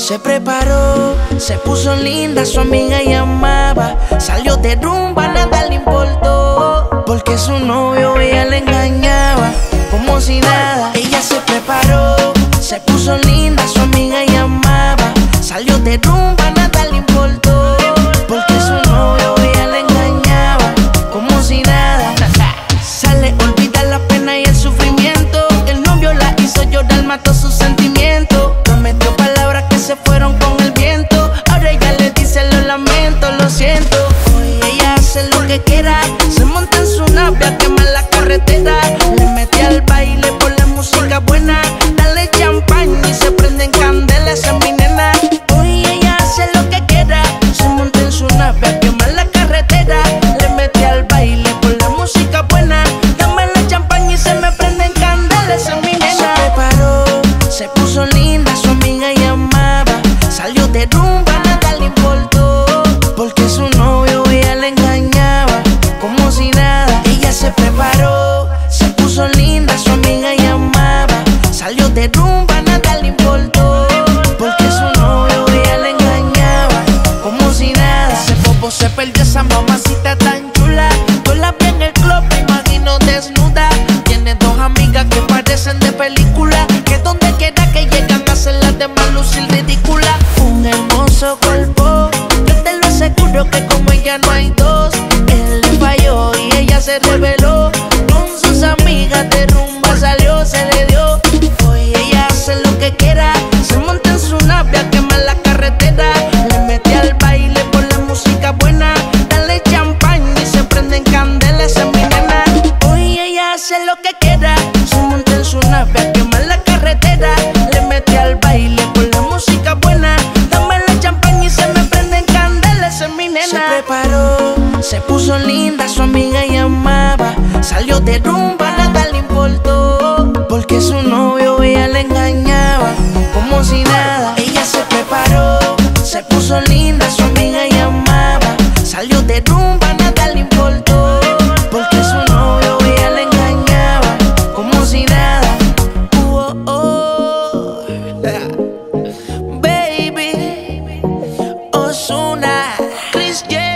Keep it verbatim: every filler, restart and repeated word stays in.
Se preparó, se puso linda, su amiga llamaba. Salió de rumba, nada le importó, porque su novio ella le engañaba, como si nada. Ella se preparó, se puso linda, su amiga llamaba. Salió de rumba, nada le importó, porque su novio ella le engañaba, como si nada. Sale, olvida la pena y el sufrimiento. El novio la hizo llorar, mató sus sentimientos. Prometió palabras que se fueron con el viento. Ahora ella le dice lo lamento, lo siento. Hoy ella hace lo que quiera, se monta en su nave a quemar la carretera. Le mete al baile por la música buena. Dale champán y se prenden candelas, esa es mi nena. Hoy ella hace lo que quiera, se monta en su nave a quemar la carretera. Le mete al baile por la música buena. Dame la champán y se me prenden candelas, esa es mi nena. Se preparó, se puso linda, su amiga llamaba. Salió de rumba, nada le importó, porque su novio ella le engañaba, como si nada. Ella se preparó, se puso linda, su amiga llamaba. Salió de rumba, nada le importó, porque su novio ella le engañaba, como si nada. Ese bobo se perdió, esa mamacita tan chula. Yo la vi en el club, me imagino desnuda. Tiene dos amigas que parecen de película, que donde quiera que llegan hacen las demás lucir ridícula. Un hermoso cuerpo, yo te lo aseguro que como ella no hay dos. Él le falló y ella se reveló. Con sus amigas de rumba salió, se le dio. Hoy ella hace lo que quiera, se monta en su nave a quemar la carretera. Le mete al baile por la música buena. Dale champán y se prenden candelas, esa es mi nena. Hoy ella hace lo que quiera, se monta en su nave a quemar la carretera. Le mete al baile por la música buena. Dame la champán y se me prenden candelas, esa es mi nena. Se preparó, se puso linda, su amiga llamaba. Salió de rumba, nada le importó, porque su novio ella le engañaba, como si nada. Ella se preparó, se puso linda, su amiga llamaba. Salió de rumba, nada le importó, porque su novio ella le engañaba, como si nada. Uh, oh, oh. Baby, Ozuna, Chris J.